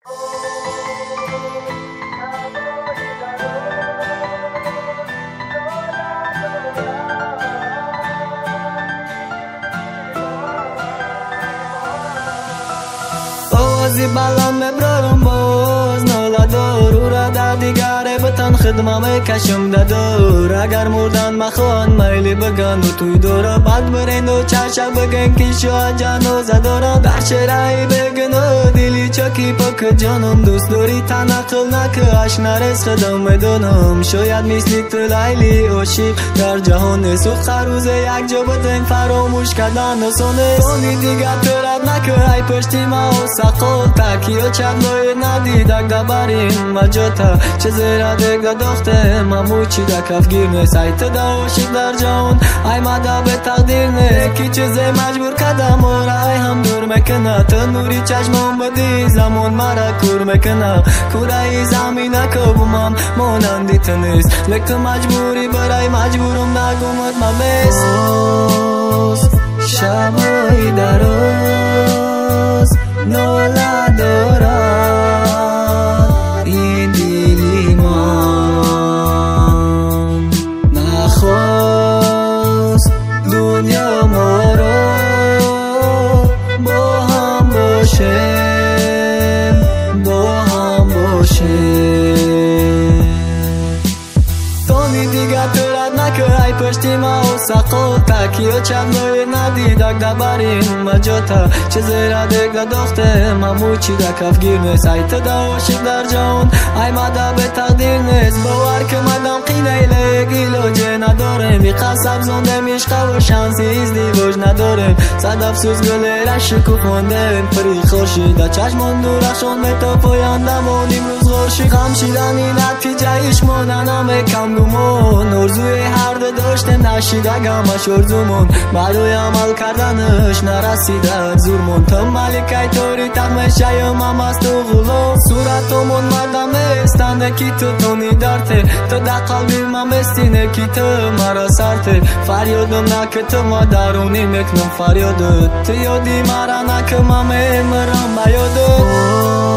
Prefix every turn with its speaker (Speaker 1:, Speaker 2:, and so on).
Speaker 1: آوازی بلند مبرارم باز نالدار او را در دیگره بتن خدمه کشم ددار اگر مردن مخوان میلی بگن و توی دورا بعد برین و چرچه بگن که شاید جنازه دارم در چرایی بگن و دیلی چاکی پاک جانم دوست داری تنقل نکه اش نرس خدم میدونم شاید مثلی تو لیلی عاشق در جهان سوخت روز یک جا بدن فراموش کردن آسانه سانی دیگر ترد نکه ای پشتی ما و سقال تاکی و چندای ندیدک دبرین مجاتا چه زیرا دیگ داخته ممو چی دا کفگیر نیست ای تدا عاشق در جهان ای مدا به تقدیر نه کی چیزه مجبور کدم و رای هم دور مکنه تنوری چشمم بدی زمان مرا کور مکنه کورای زمینه که بومم مانندی تنیست لکه مجبوری برای مجبورم نگومد مبست شبای دراز ناله دارد این دیلی من نخواست دنیا ما را با هم باشیم تانی دیگر ترد نکه ای پشتی ما و سقال تاکی و چندای ندیدک دبرین مجاتا چه زیرا دیگ داخته ممو چی دا کفگیر نیست ای تدا عاشق در جهان ای مدا به تقدیر نیست باور که مدام قینه لگیلوجه نداریم بی قصب زنده میشقه و شانسی ازدیواج نداریم صد افسوس گله را شکوفاندیم پری خورشید چشمان دورخشان به تا پایان دمانیم روز خورشید خمشیدنی نتیجه ایش ماننم کم گمان ارزوی هر دو داشتیم نشیده گمش ارزومون برای عمل کردنش نرسیده زورمون تو ملکه توری تقمه شیم هم از تو غلو صورتمون مردم استنده کی تو تونی دارته تو در قلبی من بستینه کی تو مرا سرته فریادم نکه تو ما درونی میکنم فریادت تو یادی مرا نکه من میمرم بیادت